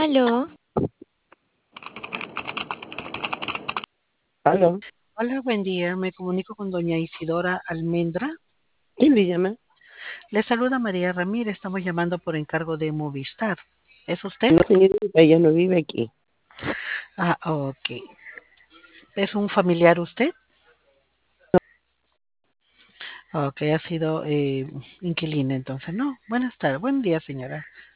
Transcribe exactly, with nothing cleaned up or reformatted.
Aló, ¿Aló? Hola, buen día. Me comunico con doña Isidora Almendra. ¿Quién le llama? Le saluda María Ramírez. Estamos llamando por encargo de Movistar. ¿Es usted? No, señorita, ella no vive aquí. Ah, ok. ¿Es un familiar usted? Ok, ha sido eh, inquilina entonces. No, buenas tardes. Buen día, señora.